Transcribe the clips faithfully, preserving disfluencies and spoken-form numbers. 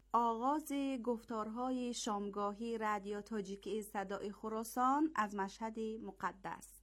آغاز گفتارهای شامگاهی رادیو تاجیکی صدای خراسان از مشهد مقدس.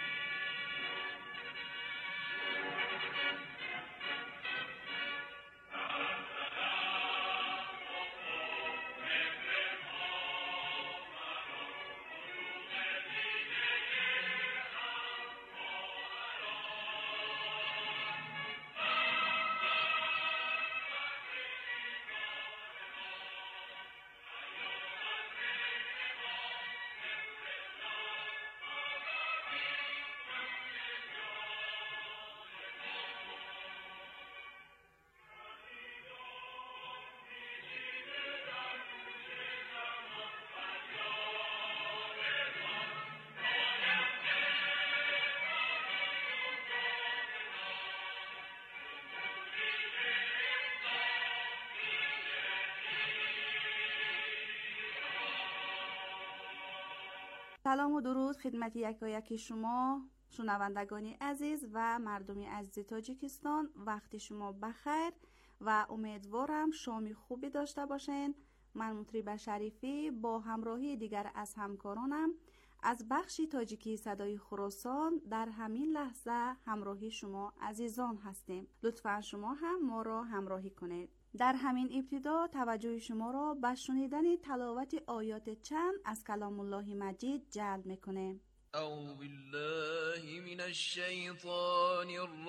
سلام و درود خدمت یکایک شما شنوندگان عزیز و مردم عزیز تاجیکستان. وقت شما بخیر و امیدوارم شامی خوبی داشته باشین. من مطرب شریفی با همراهی دیگر از همکارانم از بخش تاجیکی صدای خراسان در همین لحظه همراهی شما عزیزان هستیم. لطفا شما هم ما را همراهی کنید. در همین ابتدا توجه شما را به شنیدن تلاوت آیات چند از کلام الله مجید جلب میکنه. اعوذ بالله من الشیطان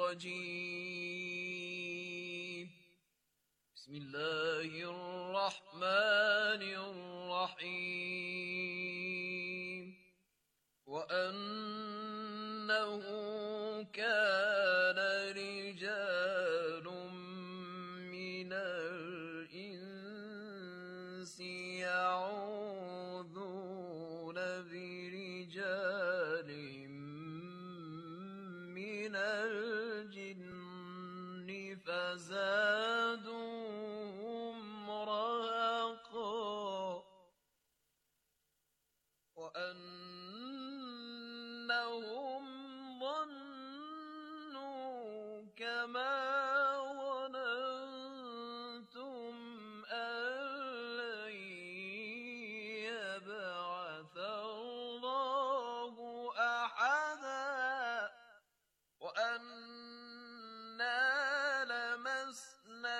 الرجیم. بسم الله الرحمن الرحیم. وأنه كان رجال من الإنس يعوذون برجال من الجن فزادوهم رهقا وأنهم ظنوا كما ظننتم أن لن يبعث الله أحدا وأنا لمسنا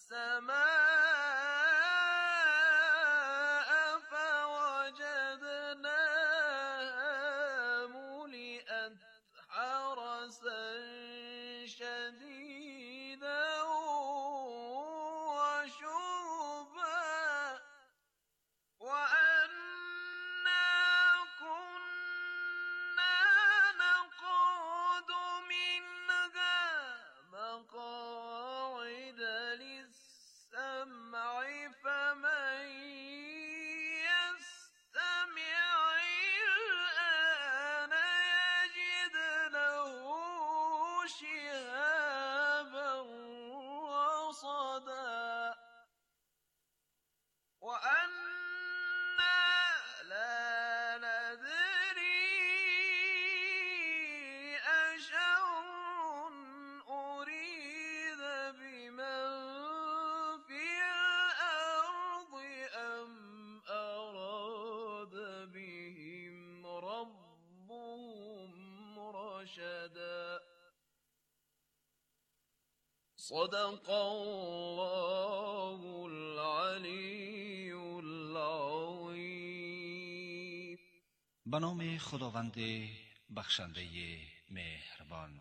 السماء فوجدناها ملئت حرسا شديدا وشربا وأنا كنا نقعد منها مقاعد للسمع فمن يستمع الآن يجد له شهابا رصدا وأنا لا ندري أشر أريد بمن في الأرض أم أراد بهم ربهم رشدا. صدق الله العلی العظیم. به نام خداوند بخشنده مهربان.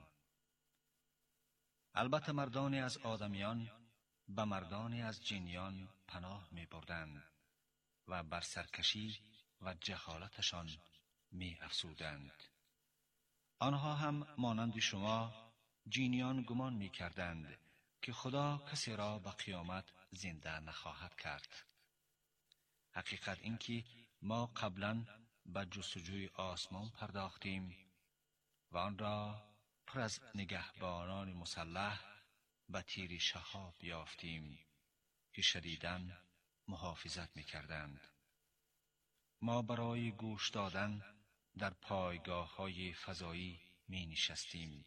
البته مردانی از آدمیان به مردانی از جنیان پناه می بردند و بر سرکشی و جهالتشان می افسودند. آنها هم مانند شما جنیان گمان می کردند که خدا کسی را به قیامت زنده نخواهد کرد. حقیقت این که ما قبلا به جستجوی آسمان پرداختیم و آن را پر از نگهبانان مسلح به تیر شهاب یافتیم که شدیداً محافظت می کردند. ما برای گوش دادن در پایگاه های فضایی می نشستیم.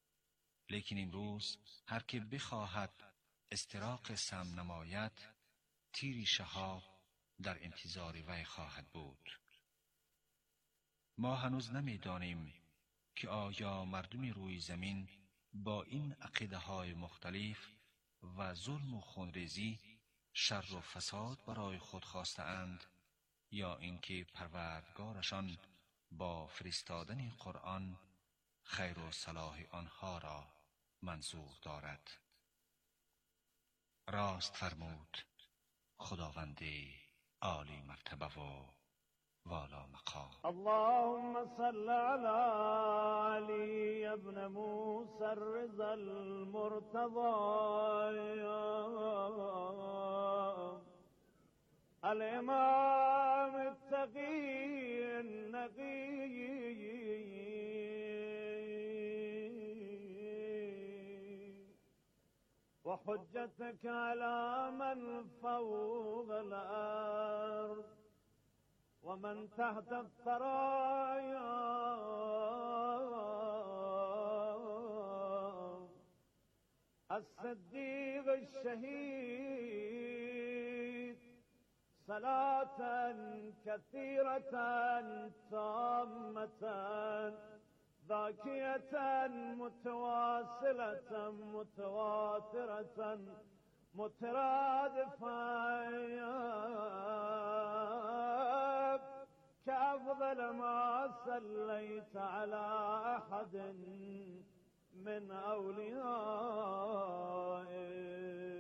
لیکن امروز هر که بخواهد استراق سم نماید تیری شهاب در انتظار وی خواهد بود. ما هنوز نمی‌دانیم که آیا مردم روی زمین با این عقیده های مختلف و ظلم و خونریزی شر و فساد برای خود خواستند یا اینکه پروردگارشان با فرستادن قرآن خیر و صلاح آنها را منظور دارد. راست فرمود خداوند عالی مرتبه و والا مقام. اللهم صل على علي ابن موسى الرضا المرتضى الإمام التقي النقي وحجتك على من فوق الأرض ومن تحت الثرايا الصديق الشهيد صلاة كثيرة تامة ذاكية متواصلة متواترة مترادفة كأفضل ما صليت على أحد من أوليائك.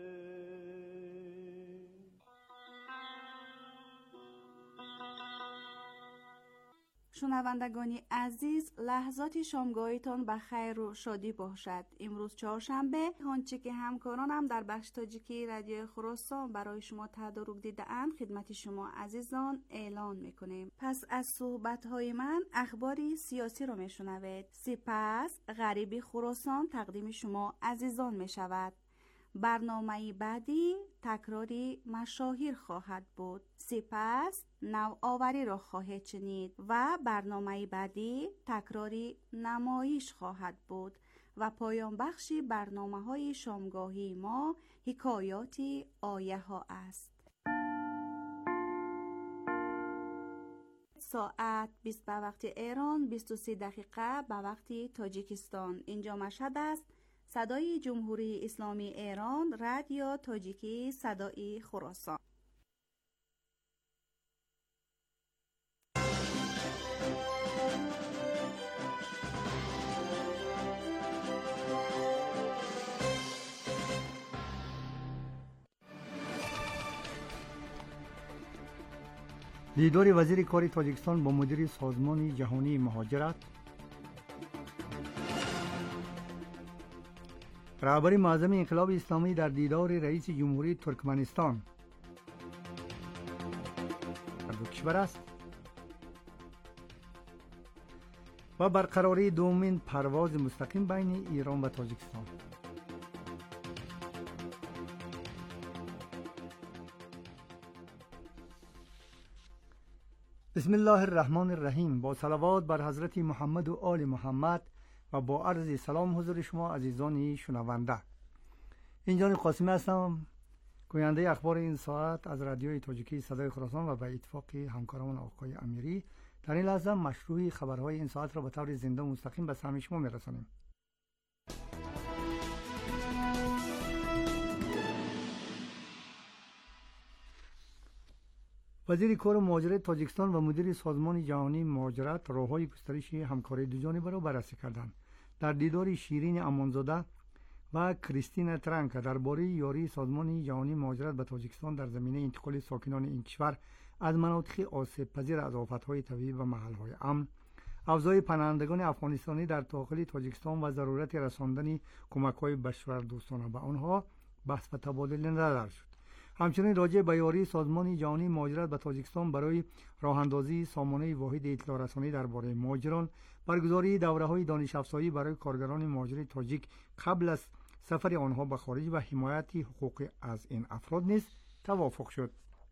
شنوندگانی عزیز، لحظات شامگاهیتان به خیر و شادی باشد. امروز چهارشنبه، آنچه که همکارانم در بخش تاجیکی رادیو خراسان برای شما تدارک دیده اند خدمت شما عزیزان اعلان میکنیم. پس از صحبت‌های من اخباری سیاسی را میشنوید. سپس غریبی خراسان تقدیم شما عزیزان میشود. برنامه بعدی تکراری مشاهیر خواهد بود. سپس نوآوری را خواهید شنید و برنامه بعدی تکراری نمایش خواهد بود و پایان بخشی برنامه های شامگاهی ما حکایاتی آیه ها است. ساعت بیست به وقت ایران، بیست و سه دقیقه به وقت تاجیکستان. اینجا مشهد است. صدای جمهوری اسلامی ایران، رادیو تاجیکی، صدای خراسان. دیدار وزیر کار تاجیکستان با مدیر سازمان جهانی مهاجرت، رهبر معظم انقلاب اسلامی در دیدار رئیس جمهوری ترکمنستان در دو کشور است و برقراری دومین پرواز مستقیم بین ایران و تاجیکستان. بسم الله الرحمن الرحیم. با صلوات بر حضرت محمد و آل محمد و با عرض سلام حضور شما عزیزان شنونده. اینجا قاسمی هستم، گوینده اخبار این ساعت از رادیوی تاجیکی صدای خراسان و به اتفاق همکاران آقای امیری در این لحظه مشروع خبرهای این ساعت را به طور زنده و مستقیم به سمع شما میرسانیم. وزیر کار و مهاجرت تاجیکستان و مدیر سازمان جهانی مهاجرت راههای گسترش همکاری دو جانبه را بررسی کردند. در دیدار شیرین امانزاده و کریستین ترانکا درباره یاری سازمان جهانی مهاجرت به تاجیکستان در زمینه انتقال ساکنان این کشور از مناطق آسیب پذیر از آفت‌های طبیعی و محل‌های امن، افزای پناهندگان افغانستانی در داخل تاجیکستان و ضرورت رساندن کمک‌های بشردوستانه به آنها بحث و تبادل نظر شد. همچنین راجع به یاری سازمان جهانی مهاجرت به تاجیکستان برای راه‌اندازی سامانه واحد اطلاع رسانی درباره مهاجران، برگزاری دوره‌های دانش افزایی برای کارگران مهاجر تاجیک قبل از سفر آنها به خارج و حمایت حقوق از این افراد نیز توافق شد.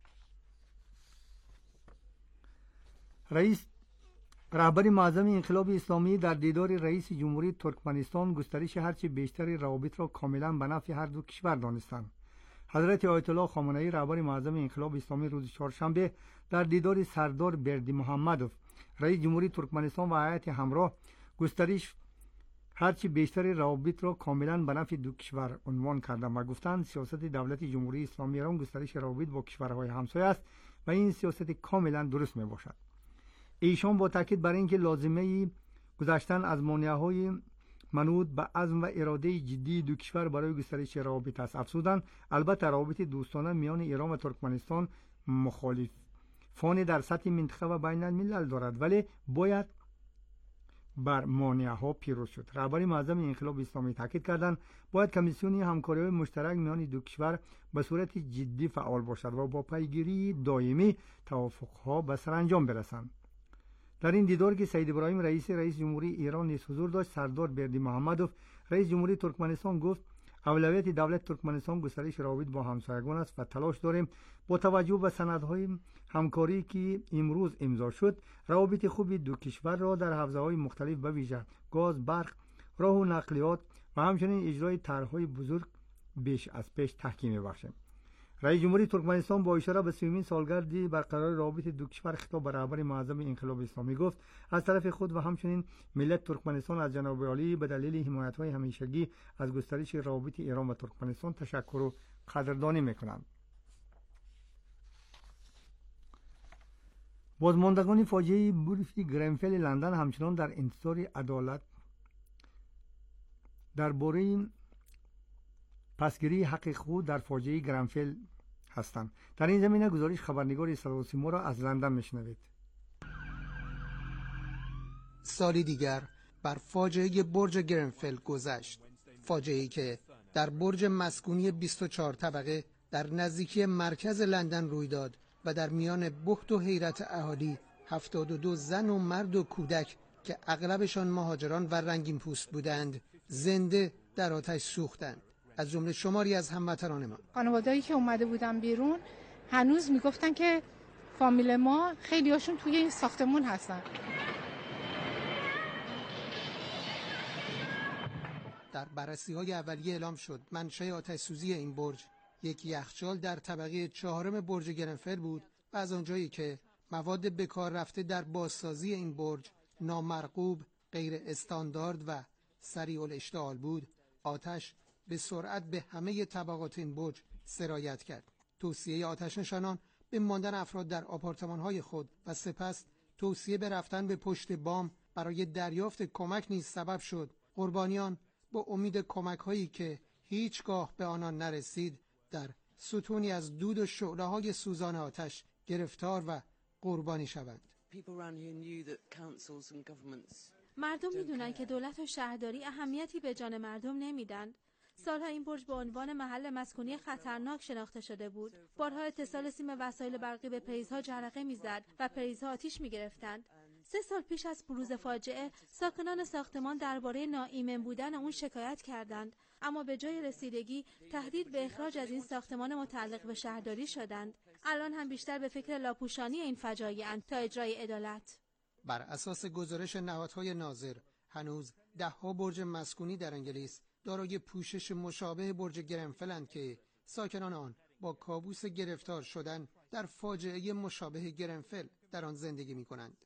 رئیس رهبر معظم انقلاب اسلامی در دیدار رئیس جمهوری ترکمنستان گسترش هرچه بیشتر روابط را کاملا به نفع هر دو کشور دانستند. حضرت آیت الله خامنه‌ای رهبر معظم انقلاب اسلامی روز چهارشنبه در دیدار سردار بردی محمدوف رئیس جمهوری ترکمنستان و هیئت همراه گسترش هرچی بیشتر روابط را کاملا به نفع دو کشور عنوان کردند و گفتند سیاست دولت جمهوری اسلامی ایران گسترش روابط با کشورهای همسایه است و این سیاست کاملا درست می باشد. ایشان با تاکید بر اینکه لازمه گذشتن از مانع‌های منوط به عزم و اراده جدی دو کشور برای گسترش روابط است افزودند البته روابط دوستانه میان ایران و ترکمنستان مخالفان در سطح منطقه و بین الملل دارد ولی باید بر مانع‌ها پیروز شد. رهبر معظم انقلاب اسلامی تاکید کردند باید کمیسیون همکاری‌های مشترک میان دو کشور به صورت جدی فعال باشد و با پیگیری دائمی توافق‌ها به سرانجام برسند. در این دیدار که سید ابراهیم رئیسی رئیس جمهوری ایران نیز حضور داشت، سردار بردی محمدوف رئیس جمهوری ترکمنستان گفت اولویت دولت ترکمنستان گسترش روابط با همسایگان است و تلاش داریم با توجه به سندهای همکاری که امروز امضا شد روابط خوب دو کشور را در حوزه‌های مختلف به ویژه گاز، برق، راه و نقلیات و همچنین اجرای طرح‌های بزرگ بیش از پیش تحکیم بخشیم. رئیس جمهوری ترکمنستان با اشاره به سومین سالگرد برقراری روابط دو کشور خطاب به رهبر معظم انقلاب اسلامی گفت از طرف خود و همچنین ملت ترکمنستان از جناب عالی به دلیل حمایت‌های همیشگی از گسترش روابط ایران و ترکمنستان تشکر و قدردانی می‌کنند. بازماندگان فاجعه برج گرنفل لندن همچنان در انتظار عدالت درباره پسگیری حق خود در فاجعه گرنفل هستند. در این زمینه گزارش خبرنگار صدا و سیما را از لندن میشنوید. سالی دیگر بر فاجعه برج گرنفل گذشت. فاجعه‌ای که در برج مسکونی بیست و چهار طبقه در نزدیکی مرکز لندن روی داد و در میان بهت و حیرت اهالی هفتاد و دو زن و مرد و کودک که اغلبشان مهاجران و رنگین پوست بودند زنده در آتش سوختند. از جمله شماری از هموطنان ما. خانواده‌ای که اومده بودن بیرون هنوز میگفتن که فامیل ما خیلی هاشون توی این ساختمون هستن. در بررسی‌های اولیه اعلام شد منشأ آتش سوزی این برج یک یخچال در طبقه چهارم برج گرنفل بود و از آنجایی که مواد به کار رفته در بازسازی این برج نامرغوب، غیر استاندارد و سریع الاشتعال بود، آتش به سرعت به همه طبقات این برج سرایت کرد. توصیه آتش نشانان به ماندن افراد در آپارتمان‌های خود و سپس توصیه به رفتن به پشت بام برای دریافت کمک نیز سبب شد قربانیان با امید کمک‌هایی که هیچگاه به آنان نرسید در ستونی از دود و شعله‌های سوزان آتش گرفتار و قربانی شوند. مردم میدونن که دولت و شهرداری اهمیتی به جان مردم نمیدن. سالها این برج به عنوان محل مسکونی خطرناک شناخته شده بود. بارها اتصال سیم وسایل برقی به پریزها جرقه میزد و پریزها آتش میگرفتند. سه سال پیش از بروز فاجعه ساکنان ساختمان درباره ناایمن بودن اون شکایت کردند، اما به جای رسیدگی تهدید به اخراج از این ساختمان متعلق به شهرداری شدند. الان هم بیشتر به فکر لاپوشانی این فجایع تا اجرای عدالت. بر اساس گزارش نهادهای ناظر هنوز ده‌ها برج مسکونی در انگلیس دارای پوشش مشابه برج گرنفلند که ساکنان آن با کابوس گرفتار شدن در فاجعه مشابه گرنفل در آن زندگی می‌کنند.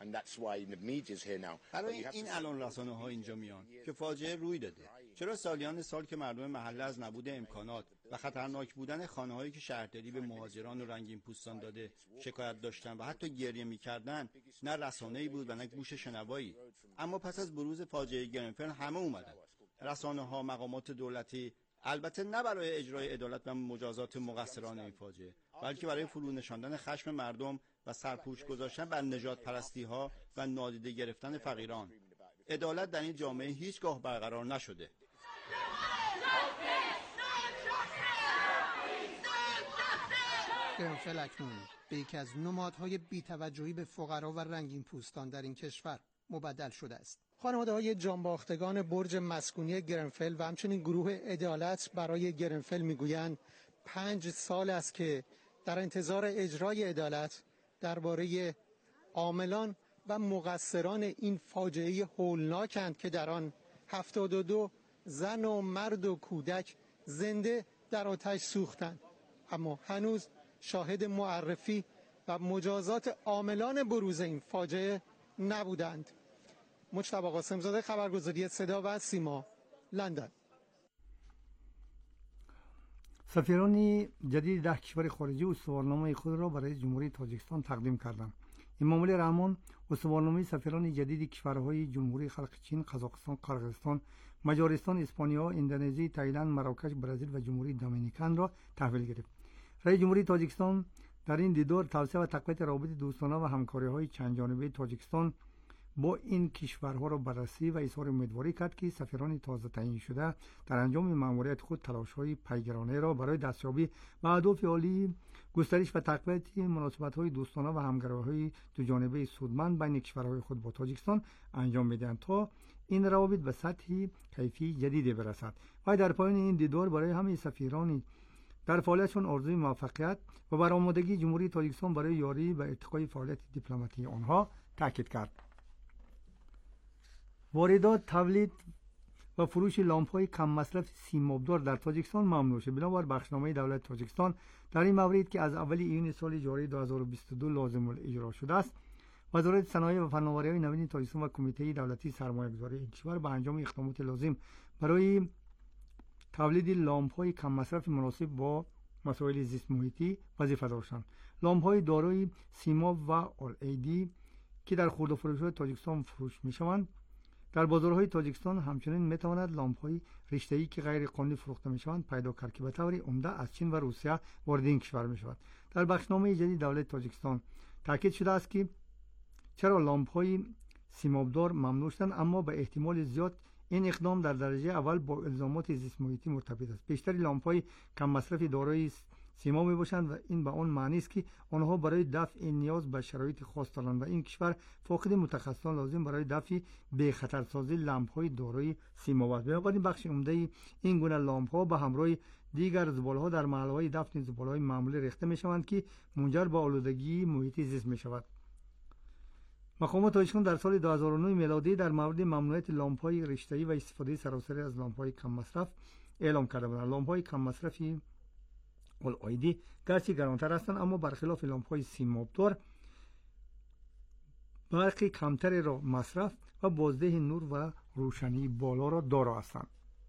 برای این الان رسانه ها اینجا میان که فاجعه روی داده. چرا سالیان سال که مردم محله از نبود امکانات و خطرناک بودن خانه‌هایی که شهرداری به مهاجران و رنگین پوستان داده شکایت داشتن و حتی گریه می‌کردن، نه رسانه‌ای بود و نه گوش شنوایی. اما پس از بروز فاجعه گرنفل همه اومدن. رسانه‌ها، مقامات دولتی، البته نه برای اجرای عدالت و مجازات مقصران این فاجعه، بلکه برای فرو نشاندن خشم مردم و سرپوش گذاشتن بر نژاد پرستی‌ها و نادیده گرفتن فقیران. عدالت در این جامعه هیچگاه برقرار نشده. گرنفل اکنون به یکی از نمادهای بی‌توجهی به فقرا و رنگین پوستان در این کشور مبدل شده است. خانواده‌های جانباختگان برج مسکونی گرنفل و همچنین گروه عدالت برای گرنفل میگویند پنج سال است که در انتظار اجرای عدالت درباره عاملان و مقصران این فاجعه هولناکند که در آن هفتاد و دو زن و مرد و کودک زنده در آتش سوختند، اما هنوز شاهد معرفی و مجازات عاملان بروز این فاجعه نبودند. مجتبی قاسم‌زاده، خبرگزاری صدا و سیما، لندن. سفیران جدید ده کشور خارجی استوارنامه خود را برای جمهوری تاجیکستان تقدیم کردند. امامعلی رحمان استوارنامه سفیران جدید کشورهای جمهوری خلق چین، قزاقستان، قرقیزستان، مجارستان، اسپانیا، اندونزی، تایلند، مراکش، برزیل و جمهوری دومینیکن را تحویل گرفت. رئیس جمهوری تاجیکستان در این دیدار توسعه و تقویت روابط دوستانه و همکاری‌های چند جانبه تاجیکستان با این کشورها را بررسی و اظهار امیدواری کرد که سفیران تازه تعیین شده در انجام مأموریت خود تلاش‌های پیگیرانه را برای دستیابی به اهداف عالی، گسترش و تقویت مناسبت‌های دوستانه و همکاری‌های دوجانبه سودمند بین کشورهای خود با تاجیکستان انجام می‌دهند تا این روابط به سطح کیفی جدیدی برسد. و در پایان این دیدار برای همه سفیران در فعالیتشون آرزوی موفقیت و برآمدگی جمهوری تاجیکستان برای یاری و ارتقای فعالیت دیپلماتیک آنها تاکید کرد. واردات، تولید و فروش لامپ‌های کم مصرف سیمابدار در تاجیکستان ممنوع شد. بنابر بخشنامه دولت تاجیکستان در این مورد که از اول ایون سال جاری دو هزار و بیست و دو لازم الاجرا شده است، وزارت صنایع و فناوری‌های نوین تاجیکستان و کمیته دولتی سرمایه‌گذاری این کشور به انجام اقدامات لازم برای تولید لامپ‌های کم مصرف مناسب با مسائل زیست محیطی وظیفه داشتند. لامپ‌های دارای سیماب و آل ای دی که در خرده فروش‌های تاجیکستان فروش می‌شوند، در بازارهای تاجیکستان همچنین می‌تواند لامپ‌های رشته‌ای که غیر قانونی فروخته می‌شوند پیدا کرد که به طور عمده از چین و روسیه وارد این کشور می‌شود. در بخشنامه جدید دولت تاجیکستان تاکید شده است که چرا لامپ‌های سیمابدار ممنوع شدند، اما به احتمال زیاد این اقدام در درجه اول با الزامات زیست محیطی مرتبط است. بیشتر لامپ‌های کم مصرف دارای سیما میباشند و این به آن معنی است که آنها برای دفع نیاز به شرایط خاص دارند و این کشور فاقد متخصصان لازم برای دفع به خطرسازی لامپ‌های دارای سیما است. بنابراین بخش عمده این گونه لامپ‌ها به همراه دیگر زباله‌ها در محل‌های دفن زباله‌های معمولی ریخته میشوند که منجر به آلودگی محیط زیست میشود. مقامات تاجیکستان در سال دو هزار و نه میلادی در مورد ممنوعیت لامپ‌های رشته‌ای و استفاده سراسری از لامپ‌های کم مصرف اعلام کرده بودند. لامپ‌های کم مصرفی اول ای دی گرچه گرانتر هستند، اما برخلاف لامپ‌های سیمابدار برق کمتری را مصرف و بازده نور و روشنی بالا را دارا هستند.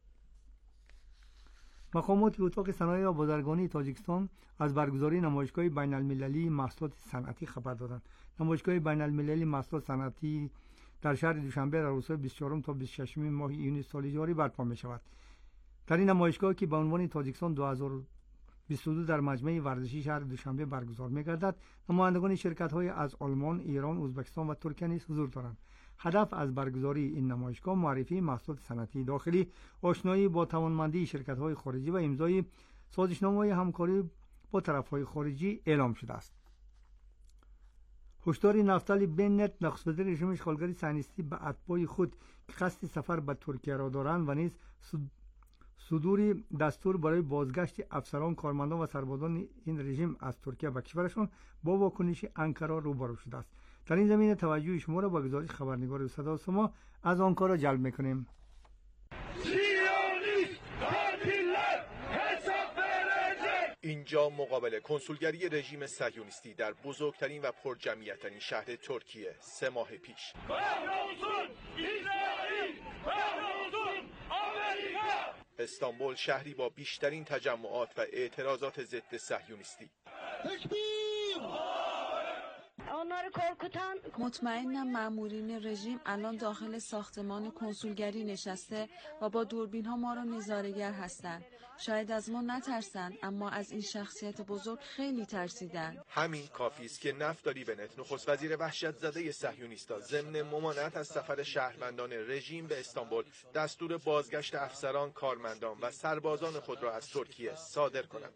مقامات اتاق صنایع و بازرگانی تاجیکستان از برگزاری نمایشگاه بین المللی محصولات صنعتی خبر دادند. نمایشگاه بین المللی محصولات صنعتی در شهر دوشنبه در روزهای بیست و چهارم تا بیست و ششم ماه ایون سال جاری برپا می شود. در این نمایشگاه که به عنوان تاجیکستان دو هزار و بیست و دو در مجمع ورزشی شهر دوشنبه برگزار می گردد، نمایندگان شرکت‌های از آلمان، ایران، ازبکستان و ترکیه نیز حضور دارند. هدف از برگزاری این نمایشگاه معرفی محصولات صنعتی داخلی، آشنایی با توانمندی شرکت‌های خارجی و امضای سازشنامه‌های همکاری با طرف‌های خارجی اعلام شده است. هشدار نفتالی بنت، نخست وزیر رژیم اشغالگری صهیونیستی به اتباع خود که قصد سفر به ترکیه را دارند و نیز صدور دستور برای بازگشت افسران، کارمندان و سربازان این رژیم از ترکیه به کشورشان با واکنش انکارا روبرو شده است. در این زمینه توجه شما را با گزارش خبرنگار صدا سیما از آنکارا جلب می‌کنیم. اینجا مقابل کنسولگری رژیم صهیونیستی در بزرگترین و پرجمعیت‌ترین شهر ترکیه سه ماه پیش. استانبول شهری با بیشترین تجمعات و اعتراضات ضد صهیونیستی. مطمئنم مامورین رژیم الان داخل ساختمان کنسولگری نشسته و با دوربین ها ما را نظاره‌گر هستند. شاید از ما نترسن، اما از این شخصیت بزرگ خیلی ترسیدن. همین کافی است که نفتالی بنت، نخست وزیر وحشت زده صهیونیست‌ها، ضمن ممانعت از سفر شهروندان رژیم به استانبول دستور بازگشت افسران، کارمندان و سربازان خود را از ترکیه صادر کنند.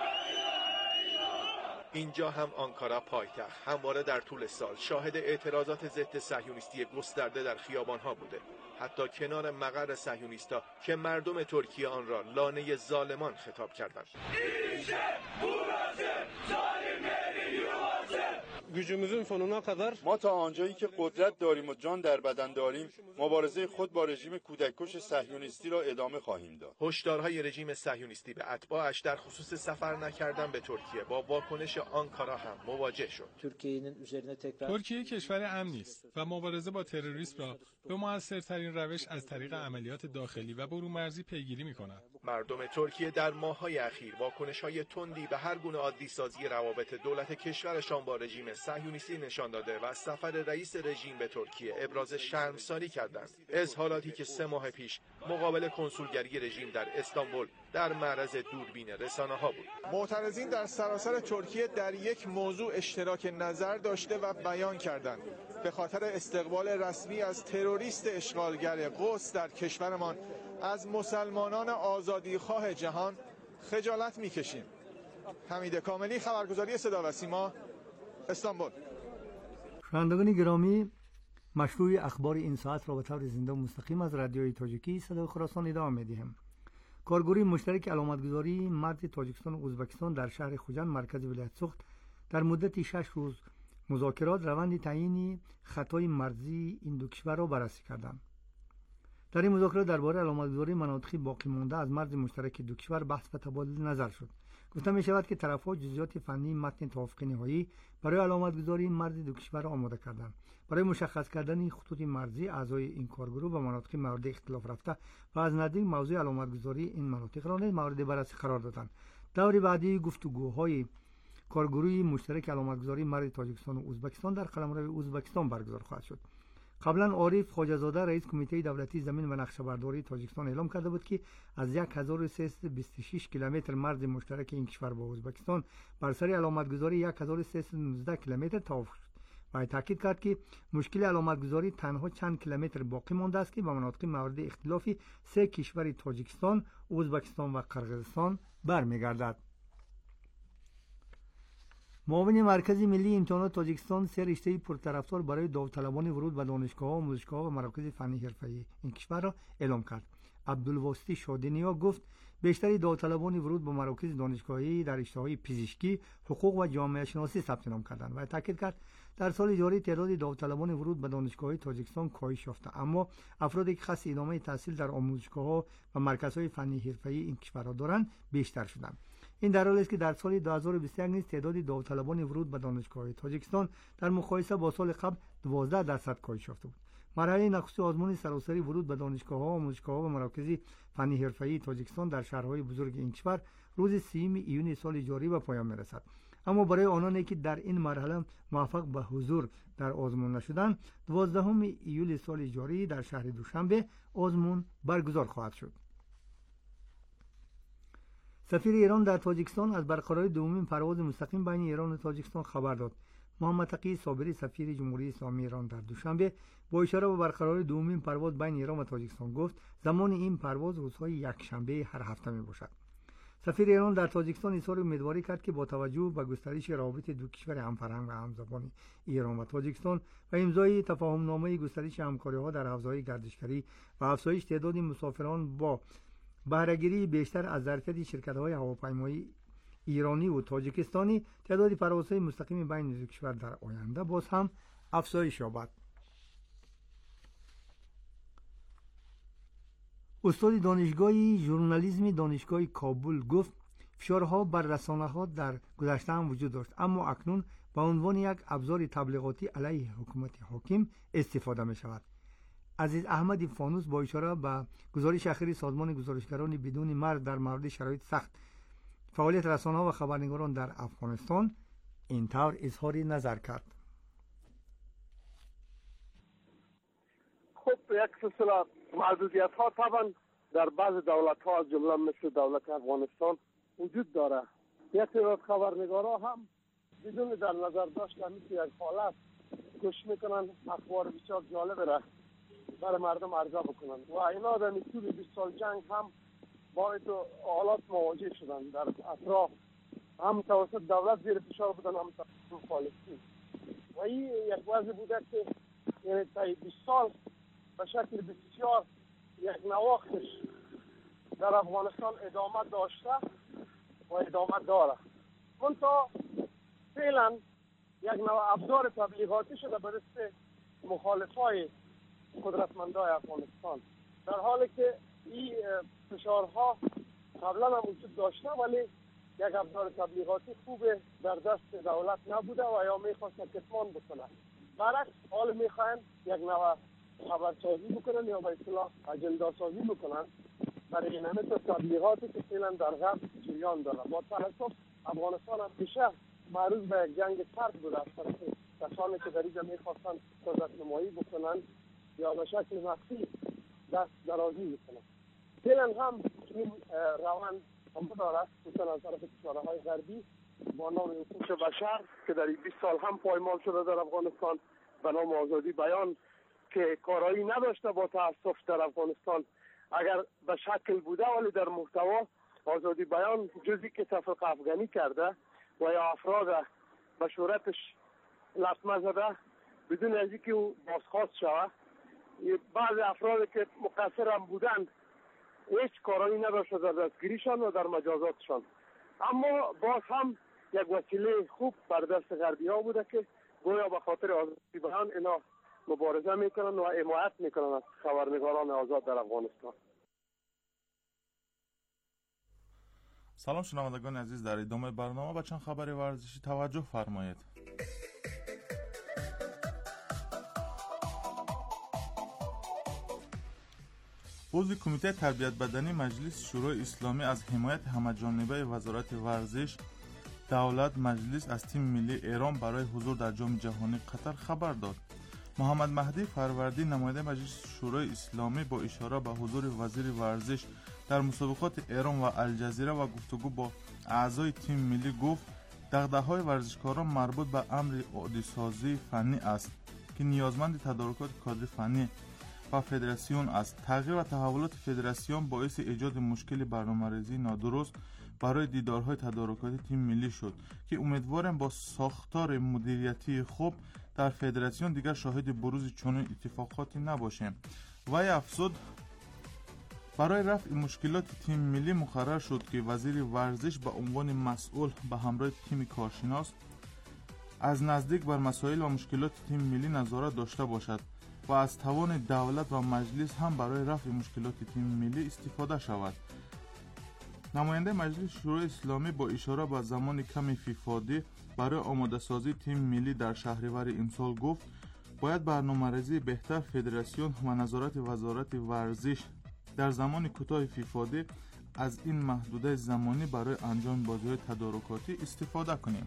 اینجا هم آنکارا پایتخت همواره در طول سال شاهد اعتراضات ضد صهیونیستی گسترده در خیابان‌ها بوده، حتی کنار مقر صهیونیست‌ها که مردم ترکیه آن را لانه ظالمان خطاب کردند. gücümüzün sonuna kadar ما تا آنجایی که قدرت داریم و جان در بدن داریم مبارزه خود با رژیم کودککش صهیونیستی را ادامه خواهیم داد. هشدارهای رژیم صهیونیستی به اتباعش در خصوص سفر نکردن به ترکیه با واکنش آنکارا هم مواجه شد. ترکیه کشور امنی است و مبارزه با تروریسم را به موثرترین روش از طریق عملیات داخلی و برومرزی پیگیری می‌کند. مردم ترکیه در ماه‌های اخیر واکنش‌های تندی به هر گونه عادی‌سازی روابط دولت کشورشان با رژیم صهیونیستی نشان داده و سفر رئیس رژیم به ترکیه ابراز شرمساری کردند. اظهاراتی که سه ماه پیش مقابل کنسولگری رژیم در استانبول در معرض دوربین رسانه‌ها بود. معترضین در سراسر ترکیه در یک موضوع اشتراک نظر داشته و بیان کردند. به خاطر استقبال رسمی از تروریست اشغالگر قدس در کشورمان از مسلمانان آزادیخواه جهان خجالت می‌کشیم. حمید کاملی، خبرگزاری صدا و سیما، استانبول. شنوندگان گرامی، مشروع اخبار این ساعت را به طور زنده و مستقیم از رادیوی تاجیکی صدای خراسان ادامه می‌دهیم. کارگروه مشترک علامتگذاری مرد تاجیکستان و ازبکستان در شهر خوجند مرکز ولایت سوخت در مدت شش روز مذاکرات روند تعیین خطای مرزی این دو کشور را بررسی کردند. در این مذاکرات درباره علامتگذاری مناطق باقی مانده از مرز مشترک دو کشور بحث و تبادل نظر شد. گفته می شود که طرف‌ها جزئیات فنی متن توافق نهایی برای علامتگذاری مرز دو کشور را آماده کردند. برای مشخص کردن خطوط مرزی اعضای این کارگروه و مناطق مورد اختلاف رفته و از نزدیک موضوع علامتگذاری این مناطق را نیز مورد بررسی قرار دادند. دور بعدی گفتگوهای کارگروه مشترک علامتگذاری مرز تاجیکستان و ازبکستان در قلمرو ازبکستان برگزار خواهد شد. قبلا عارف خواجه‌زاده رئیس کمیته دولتی زمین و نقشه‌برداری تاجیکستان اعلام کرده بود که از هزار و سیصد و بیست و شش کیلومتر مرز مشترک این کشور با ازبکستان بر سر علامتگذاری هزار و سیصد و نوزده کیلومتر توافق شد و تاکید کرد که مشکل علامتگذاری تنها چند کیلومتر باقی مانده است که به مناطق مورد اختلافی سه کشور تاجیکستان، ازبکستان و قرقیزستان برمیگردد. معاون مرکز ملی امتحانات تاجیکستان سه رشته پرطرفدار برای داوطلبان ورود به دانشگاه‌ها، آموزشگاه‌ها و مراکز فنی حرفه‌ای این کشور را اعلام کرد. عبدالواسطی شادینیا گفت بیشتر داوطلبان ورود به مراکز دانشگاهی در رشته‌های پزشکی، حقوق و جامعه شناسی ثبت نام کردند و تاکید کرد در سال جاری تعداد داوطلبان ورود به دانشگاه‌های تاجیکستان کاهش یافته، اما افرادی که قصد ادامه تحصیل در آموزشگاه‌ها و مرکزهای فنی حرفه‌ای این کشور را دارند بیشتر شدند. این در حالی است که در سال دو هزار و بیست و یک نیز تعداد داوطلبان ورود به دانشگاه‌های تاجیکستان در مقایسه با سال قبل دوازده درصد کاهش یافته بود. مرحله نخست آزمون سراسری ورود به دانشگاه‌ها، آموزشگاه‌ها و مراکز فنی حرفه‌ای تاجیکستان در شهرهای بزرگ این کشور روز سوم ایون سال جاری به پایان می‌رسد. اما برای آنانی که در این مرحله موفق به حضور در آزمون نشدند، دوازدهم ایول سال جاری در شهر دوشنبه آزمون برگزار خواهد شد. سفیر ایران در تاجیکستان از برقراری دومین پرواز مستقیم بین ایران و تاجیکستان خبر داد. محمد تقی صابری سفیر جمهوری اسلامی ایران در دوشنبه با اشاره به برقراری دومین پرواز بین ایران و تاجیکستان گفت زمان این پرواز روزهای یکشنبه هر هفته می باشد. سفیر ایران در تاجیکستان اظهار امیدواری کرد که با توجه به گسترش روابط دو کشور همفرهنگ و همزبان ایران و تاجیکستان و امضای تفاهم‌نامه گسترش همکاری‌ها در حوزه‌های گردشگری و افزایش تعداد مسافران با بهره‌گیری بیشتر از ظرفیت شرکت‌های هواپیمایی ایرانی و تاجیکستانی، تعداد پروازهای مستقیم بین دو کشور در آینده باز هم افزایش یابد. استاد دانشگاه ژورنالیسم دانشگاه کابل گفت فشارها بر رسانه‌ها در گذشته هم وجود داشت، اما اکنون به عنوان یک ابزار تبلیغاتی علیه حکومت حاکم استفاده می شود. عزیز احمدی فانوس با اشاره به گزارش اخیر سازمان گزارشگران بدون مرز در مورد شرایط سخت فعالیت رسانه‌ها و خبرنگاران در افغانستان این طور اظهار نظر کرد. خب یک سلسله محدودیت ها طبعا در بعض دولت ها از جمله مثل دولت افغانستان وجود داره. یک تعداد خبرنگارا هم بدون در نظر داشتن مثل یک حالت گوش میکنن اخبار بسیار جالب را برای مردم عرضه بکنن و اینا در طول بیست سال جنگ هم با این حالات مواجه شدن در اطراف، هم توسط دولت زیر فشار بودن هم توسط مخالفین و این یک وضع بوده که یعنی تا بیست سال به شکل بسیار یک نواختش در افغانستان ادامه داشته و ادامه داره. منتها فعلا یک نوع ابزار تبلیغاتی شده به دست مخالفای قدرتمندای افغانستان، در حالی که این فشارها قبلا هم وجود داشته ولی یک ابزار تبلیغاتی خوب در دست دولت نبوده و یا میخواستن کتمان بکنن. برعکس حال میخواین یک نوع خبرسازی بکنن یا به اصطلاح اجندا سازی بکنن برای این همه تبلیغاتی که فعلا در غرب جریان داره. با تاسف افغانستان همیشه معروض به یک جنگ سرد بوده از طرف کسانی که در اینجا میخواستن قدرت نمایی بکنن یا به شکل مخفی دست درازی بکنن. فعلا هم این روند هم داره خصوصا از طرف کشورهای غربی با نام حقوق بشر که در بیست سال هم پایمال شده در افغانستان به نام آزادی بیان که کارایی نداشته. با تاسف در افغانستان اگر به شکل بوده ولی در محتوا آزادی بیان جزی که تفرقه افغانی کرده و یا افراد به صورتش لطمه زده بدون از اینکه او بازخواست شود. بعض افرادی که مقصر هم بودند هیچ کارایی نداشته در دستگیریشان و در مجازاتشان. اما باز هم یک وسیله خوب بر دست غربی ها بوده که گویا به خاطر آزادی بیان اینا مبارزه میکنن و حمایت میکنن از خبرنگاران آزاد در افغانستان. سلام شنوندگان عزیز، در ادامه برنامه به چند خبر ورزشی توجه فرمایید. عضو کمیته تربیت بدنی مجلس شورای اسلامی از حمایت همه‌جانبه وزارت ورزش دولت مجلس از تیم ملی ایران برای حضور در جام جهانی قطر خبر داد. محمد مهدی فروردی نماینده مجلس شورای اسلامی با اشاره به حضور وزیر ورزش در مسابقات ایران و الجزیره و گفتگو با اعضای تیم ملی گفت دغدغه‌های ورزشکاران مربوط به امر عادی سازی فنی است که نیازمند تدارکات کادر فنی و فدراسیون است. تغییر و تحولات فدراسیون باعث ایجاد مشکل برنامه‌ریزی نادرست برای دیدارهای تدارکاتی تیم ملی شد که امیدوارم با ساختار مدیریتی خوب در فدراسیون دیگر شاهد بروز چنین اتفاقاتی نباشیم. وی افزود برای رفع مشکلات تیم ملی مقرر شد که وزیر ورزش به عنوان مسئول به همراه تیم کارشناس از نزدیک بر مسائل و مشکلات تیم ملی نظارت داشته باشد و از توان دولت و مجلس هم برای رفع مشکلات تیم ملی استفاده شود. نماینده مجلس شورای اسلامی با اشاره به زمان کم فیفادی برای آماده سازی تیم ملی در شهریور امسال گفت باید برنامه‌ریزی بهتر فدراسیون و نظارت وزارت ورزش در زمان کوتاه فیفادی از این محدوده زمانی برای انجام بازی‌های تدارکاتی استفاده کنیم.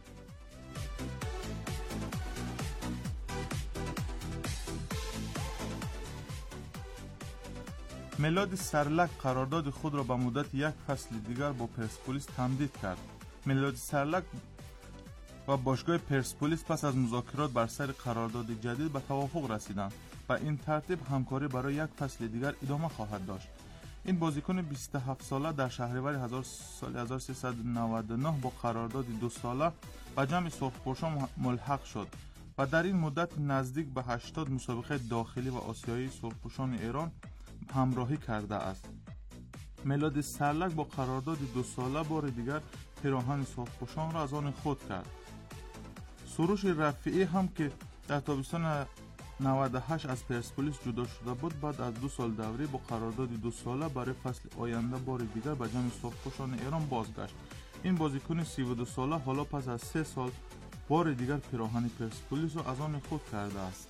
میلاد سرلک قرارداد خود را به مدت یک فصل دیگر با پرسپولیس تمدید کرد. میلاد سرلک و باشگاه پرسپولیس پس از مذاکرات بر سر قرارداد جدید به توافق رسیدند و این ترتیب همکاری برای یک فصل دیگر ادامه خواهد داشت. این بازیکن بیست و هفت ساله در شهریور سال هزار و سیصد و نود و نه با قرارداد دو ساله به جمع سرخپوشان ملحق شد و در این مدت نزدیک به هشتاد مسابقه داخلی و آسیایی سرخپوشان ایران همراهی کرده است. میلاد سرلک با قرارداد دو ساله بار دیگر پیراهن سرخپوشان را از آن خود کرد. سروش رفیعی هم که در تابستان نود و هشت از پرسپولیس جدا شده بود بعد از دو سال دوره با قرارداد دو ساله برای فصل آینده بار دیگر به جمع سرخپوشان ایران بازگشت. این بازیکن سی و دو ساله حالا پس از سه سال بار دیگر پیراهن پرسپولیس را از آن خود کرده است.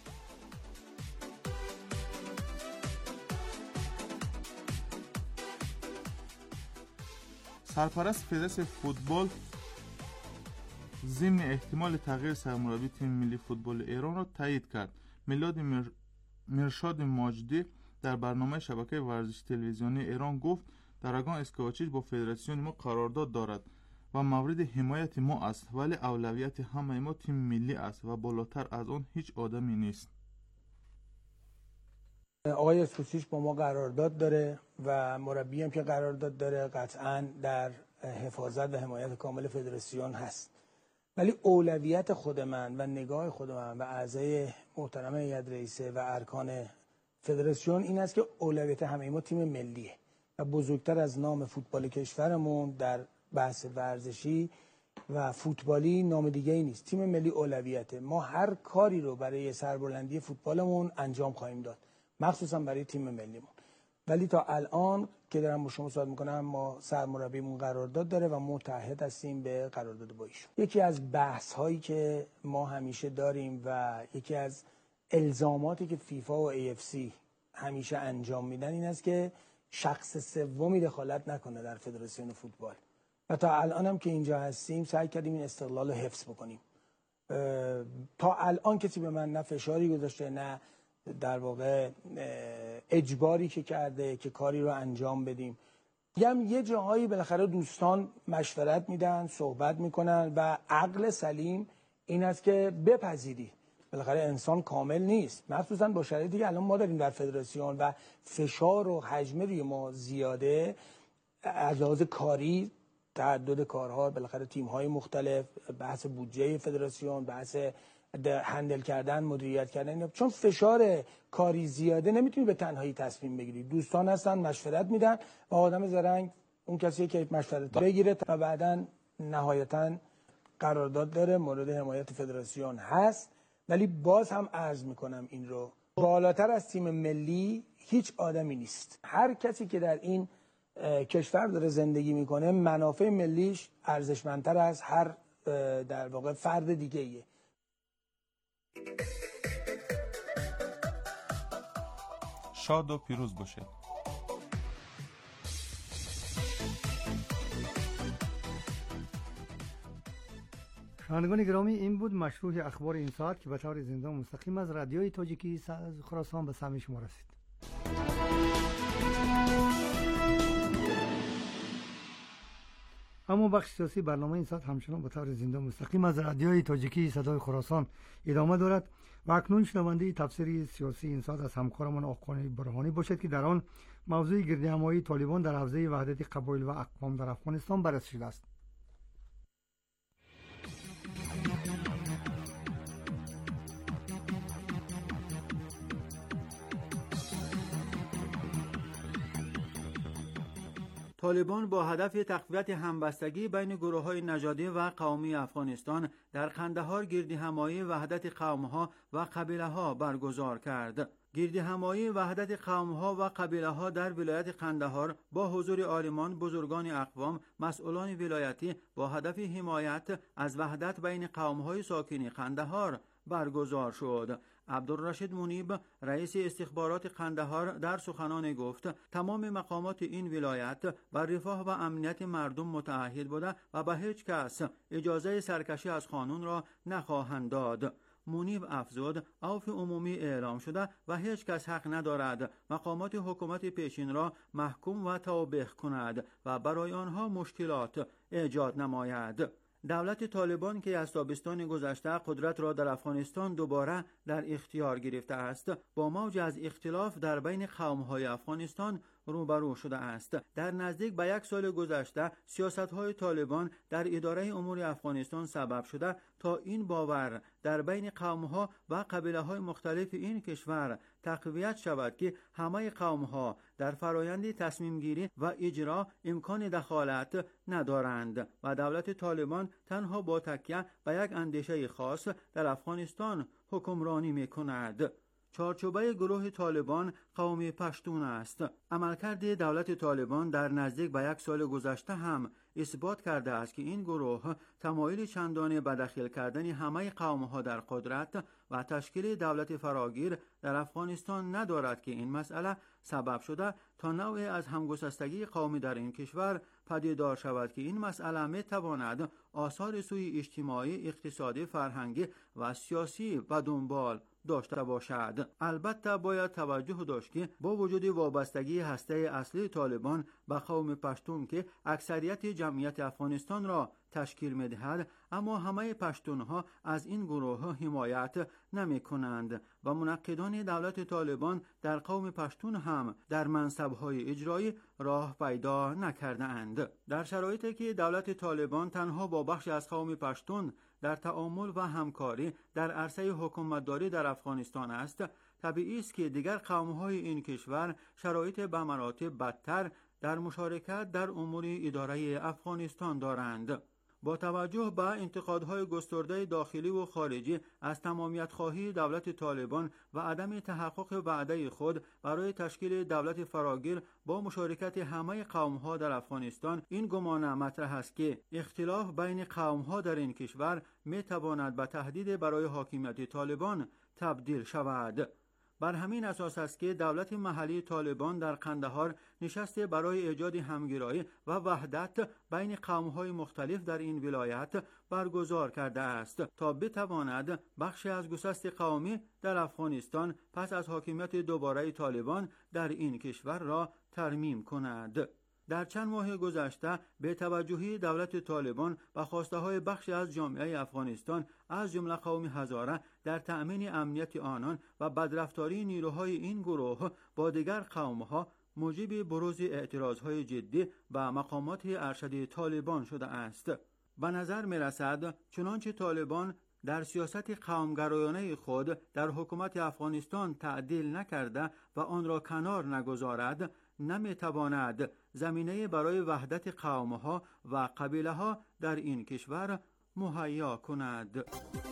سرپرست فدراسیون فوتبال ضمن احتمال تغییر سرمربی تیم ملی فوتبال ایران را تایید کرد. میلاد مر... مرشاد ماجدی در برنامه شبکه ورزش تلویزیونی ایران گفت دراگان اسکاچیچ با فدراسیون ما قرارداد دارد و مورد حمایت ما است، ولی اولویت همه ما تیم ملی است و بالاتر از آن هیچ آدمی نیست. آقای اسکوچیچ با ما قرارداد داره و مربی هم که قرارداد داره قطعاً در حفاظت و حمایت کامل فدراسیون هست، ولی اولویت خود من و نگاه خود من و اعضای محترم هیئت رئیسه و ارکان فدراسیون این است که اولویت همه ما تیم ملیه و بزرگتر از نام فوتبال کشورمون در بحث ورزشی و فوتبالی نام دیگه ای نیست. تیم ملی اولویته. ما هر کاری رو برای سربلندی فوتبالمون انجام خواهیم داد، مخصوصا برای تیم ملیمون. ولی تا الان که دارم با شما صحبت میکنم ما سرمربیمون قرارداد داره و متعهد هستیم به قرارداد با ایشون. یکی از بحث هایی که ما همیشه داریم و یکی از الزاماتی که فیفا و ای اف سی همیشه انجام میدن این است که شخص سومی دخالت نکنه در فدراسیون فوتبال. و تا الان هم که اینجا هستیم سعی کردیم این استقلال رو حفظ بکنیم. تا الان کسی به من نه فشاری گذاشته نه در واقع اجباری که کرده که کاری رو انجام بدیم. هم یه جاهایی بالاخره دوستان مشورت میدن، صحبت میکنن و عقل سلیم این است که بپذیری بالاخره انسان کامل نیست، مخصوصا با شرایطی که الان ما داریم در فدراسیون و فشار و حجم روی ما زیاده از لحاظ کاری، تعدد کارها، بالاخره تیم‌های مختلف، بحث بودجه فدراسیون، بحث هندل کردن، مدیریت کردن، چون فشار کاری زیاده نمیتونی به تنهایی تصمیم بگیری. دوستان هستن مشورت میدن و آدم زرنگ اون کسی که مشورت بگیره و بعداً نهایتاً قرارداد داره، مورد حمایت فدراسیون هست. ولی باز هم عرض میکنم این رو، بالاتر از تیم ملی هیچ آدمی نیست. هر کسی که در این کشور داره زندگی میکنه منافع ملیش ارزشمندتر از هر در واقع فرد دیگه ایه. شاد و پیروز باشید. شنوندگان گرامی، این بود مشروع اخبار این ساعت که به طور زنده و مستقیم از رادیوی تاجیکی خراسان به سمع شما رسید. اما بخش سیاسی برنامه این ساعت همچنان به طور زنده و مستقیم از رادیوی تاجیکی صدای خراسان ادامه دارد و اکنون شنونده تفسیر سیاسی این ساعت از همکارمان آقای برهانی باشد که در آن موضوع گردهمایی طالبان در حوزه وحدت قبایل و اقوام در افغانستان بررسی شده است. طالبان با هدف تقویت همبستگی بین گروه‌های نژادی و قومی افغانستان در قندهار گردهمایی وحدت قوم‌ها و قبیله‌ها برگزار کرد. گردهمایی وحدت قوم‌ها و قبیله‌ها در ولایت قندهار با حضور عالمان، بزرگان اقوام، مسئولان ولایتی با هدف حمایت از وحدت بین قوم‌های ساکن قندهار برگزار شد. عبدالرشید منیب رئیس استخبارات قندهار در سخنان گفت تمام مقامات این ولایت بر رفاه و امنیت مردم متعهد بوده و به هیچ کس اجازه سرکشی از قانون را نخواهند داد. منیب افزود عفو عمومی اعلام شده و هیچ کس حق ندارد مقامات حکومت پیشین را محکوم و توبیخ کند و برای آنها مشکلات ایجاد نماید. دولت طالبان که از تابستان گذشته قدرت را در افغانستان دوباره در اختیار گرفته است، با موج از اختلاف در بین قوم‌های افغانستان روبرو شده است. در نزدیک به یک سال گذشته سیاست‌های طالبان در اداره امور افغانستان سبب شده تا این باور در بین قوم‌ها و قبیله‌های مختلف این کشور تقویت شود که همه قوم‌ها در فرایند تصمیم گیری و اجرا امکان دخالت ندارند و دولت طالبان تنها با تکیه به یک اندیشه خاص در افغانستان حکمرانی می‌کند. چارچوبه گروه طالبان قوم پشتون است. عملکرد دولت طالبان در نزدیک به یک سال گذشته هم اثبات کرده است که این گروه تمایل چندانه به دخیل کردن همه قوم‌ها در قدرت و تشکیل دولت فراگیر در افغانستان ندارد که این مسئله سبب شده تا نوعی از همگسستگی قومی در این کشور پدیدار شود که این مسئله می تواند آثار سوی اجتماعی، اقتصادی، فرهنگی و سیاسی به دنبال داشته باشد. البته باید توجه داشت که با وجود وابستگی هسته اصلی طالبان به قوم پشتون که اکثریت جمعیت افغانستان را تشکیل می‌دهد، اما همه پشتونها از این گروه حمایت نمی‌کنند و منقدان دولت طالبان در قوم پشتون هم در منصب‌های اجرایی راه پیدا نکرده‌اند. در شرایطی که دولت طالبان تنها با بخش از قوم پشتون در تعامل و همکاری در عرصه حکومتداری در افغانستان است، طبیعی است که دیگر قوم‌های این کشور شرایط به مراتب بدتر در مشارکت در امور اداره افغانستان دارند. با توجه به انتقادهای گسترده داخلی و خارجی از تمامیت خواهی دولت طالبان و عدم تحقق وعده خود برای تشکیل دولت فراگیر با مشارکت همه قوم‌ها در افغانستان، این گمان مطرح است که اختلاف بین قوم‌ها در این کشور می‌تواند به تهدید برای حاکمیت طالبان تبدیل شود. بر همین اساس است که دولت محلی طالبان در قندهار نشسته برای ایجاد همگرایی و وحدت بین قوم‌های مختلف در این ولایت برگزار کرده است تا بتواند بخشی از گسست قومی در افغانستان پس از حاکمیت دوباره طالبان در این کشور را ترمیم کند. در چند ماه گذشته به توجهی دولت طالبان و خواسته های بخشی از جامعه افغانستان از جمله قوم هزاره در تأمین امنیت آنان و بدرفتاری نیروهای این گروه با دیگر قومها موجب بروز اعتراضهای جدی به مقامات ارشد طالبان شده است. به نظر می رسد چنانچه طالبان در سیاست قومگرایانه خود در حکومت افغانستان تعدیل نکرده و آن را کنار نگذارد، نمیتواند زمینه برای وحدت قومها و قبیله ها در این کشور مهیا کند.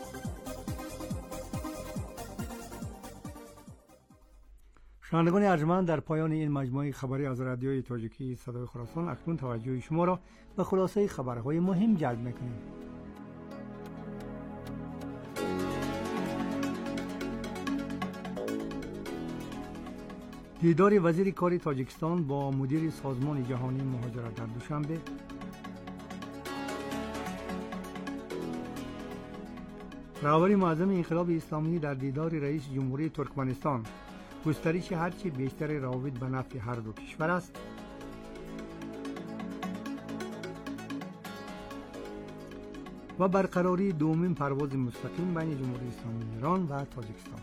شنوندگان ارجمند، در پایان این مجموعه خبری از رادیوی تاجیکی صدای خراسان اکنون توجه شما را به خلاصه خبرهای مهم جلب می‌کنیم. دیدار وزیر کار تاجیکستان با مدیر سازمان جهانی مهاجرت در دوشنبه، رهبر معظم انقلاب اسلامی در دیدار رئیس جمهوری ترکمنستان، گسترش هرچی بیشتر روابط به نفع هر دو کشور است، و برقراری دومین پرواز مستقیم بین جمهوری اسلامی ایران و تاجیکستان.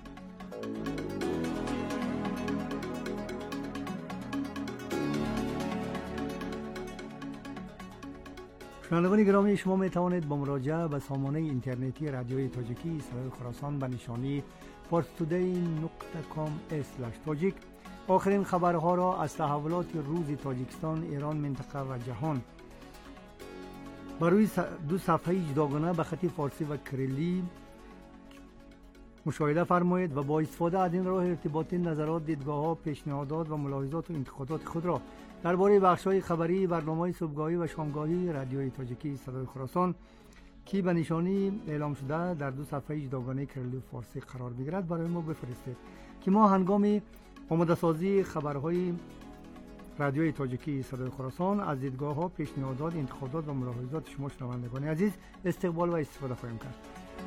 شنوندگان گرامی، شما می توانید با مراجعه به سامانه اینترنتی رادیوی تاجیکی صدای خراسان به نشانی فارس تودی نقطه کام اسلش تاجیک آخرین خبرها را از تحولات روز تاجیکستان، ایران، منطقه و جهان بر روی دو صفحه جداگانه به خط فارسی و کریلی مشاهده فرمایید و با استفاده از این راه ارتباطی نظرات، دیدگاه‌ها، پیشنهادات و ملاحظات و انتقادات خود را درباره بخش‌های خبری برنامه‌های صبحگاهی و شامگاهی رادیوی تاجیکی صدای خراسان که به نشانی اعلام شده در دو صفحه جداگانه کریلی و فارسی قرار بگیرد برای ما بفرستید که ما هنگام آماده سازی خبرهای رادیوی تاجیکی صدای خراسان از دیدگاه‌ها، پیشنهادات، انتقادات و ملاحظات شما شنوندگان عزیز استقبال و استفاده خواهیم کرد.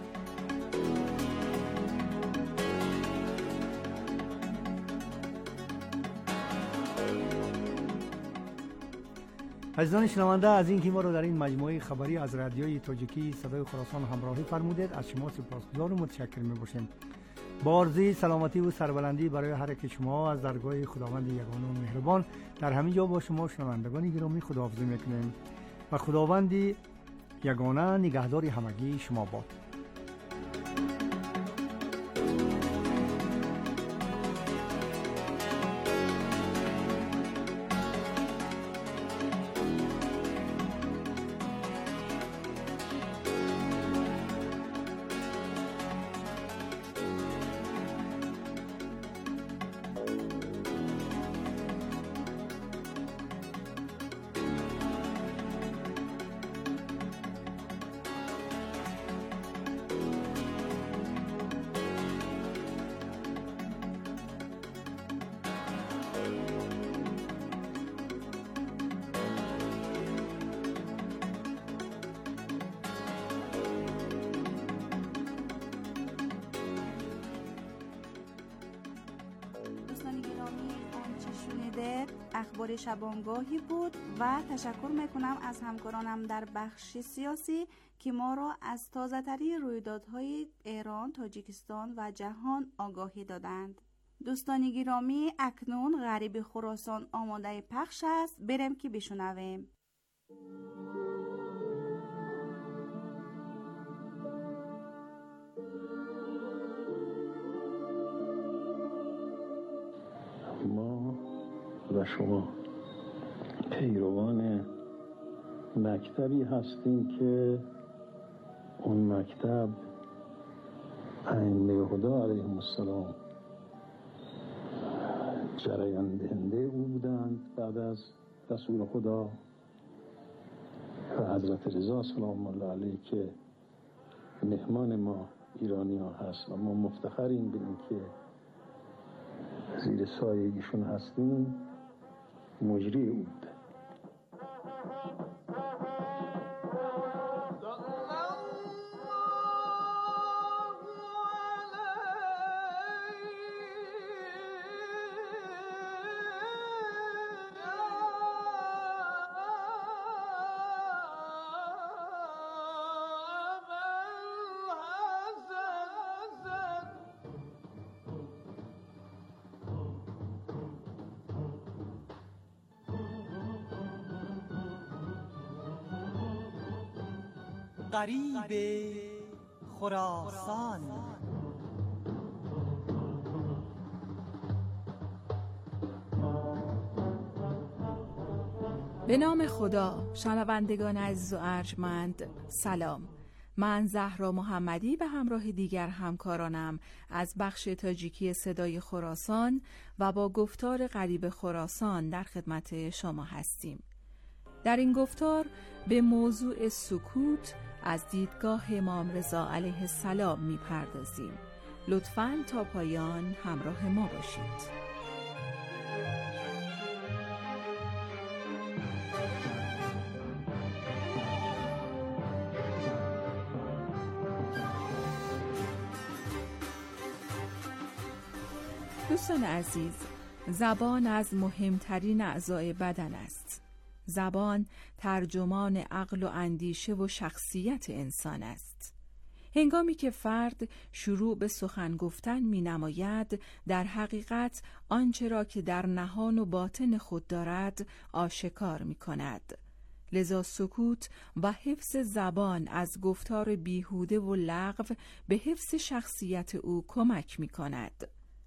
عزیزان شنونده، از اینکه ما را در این مجموعه خبری از رادیوی تاجیکی صدای خراسان همراهی فرمودید از شما سپاسگزار و متشکر می‌باشیم. با آرزوی سلامتی و سربلندی برای هر یک شما از درگاه خداوند یگانه و مهربان در همین جا با شما شنوندگان گرامی خداحافظی می‌کنیم و خداوند یگانه نگهدار همگی شما باد. اخبار شبانگاهی بود و تشکر میکنم از همکارانم در بخش سیاسی که ما را از تازه ترین رویدادهای ایران، تاجیکستان و جهان آگاهی دادند. دوستان گرامی، اکنون غریب خراسان آماده پخش است، بریم که بشنویم. ما و شما پیروان مکتبی هستیم که اون مکتب ائمه خدا علیهم السلام جریان دهنده او بودند بعد از رسول خدا و حضرت رضا سلام الله علیه که مهمان ما ایرانی ها هست و ما مفتخریم به این که زیر سایه ایشون هستیم، مجری او بوده. غریب خراسان. به نام خدا. شنوندگان عزیز و ارجمند، سلام. من زهرا محمدی به همراه دیگر همکارانم از بخش تاجیکی صدای خراسان و با گفتار غریب خراسان در خدمت شما هستیم. در این گفتار به موضوع سکوت از دیدگاه امام رضا علیه السلام می‌پردازیم. لطفاً تا پایان همراه ما باشید. دوستان عزیز، زبان از مهمترین اعضای بدن است. زبان ترجمان عقل و اندیشه و شخصیت انسان است. هنگامی که فرد شروع به سخن گفتن می نماید، در حقیقت آنچه را که در نهان و باطن خود دارد آشکار می کند. لذا سکوت و حفظ زبان از گفتار بیهوده و لغو به حفظ شخصیت او کمک می کند.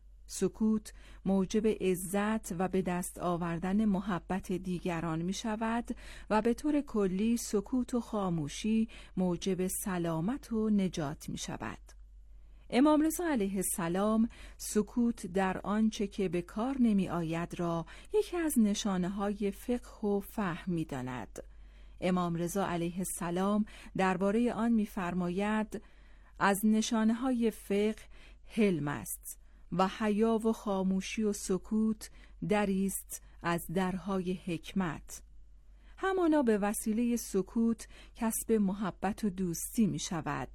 سکوت موجب عزت و به دست آوردن محبت دیگران می شود و به طور کلی سکوت و خاموشی موجب سلامت و نجات می شود. امام رضا علیه السلام سکوت در آنچه که به کار نمی آید را یکی از نشانه های فقه و فهم می داند. امام رضا علیه السلام درباره آن می فرماید از نشانه های فقه حلم است و حیا و خاموشی و سکوت دریست از درهای حکمت. همانا به وسیله سکوت کسب محبت و دوستی می شود.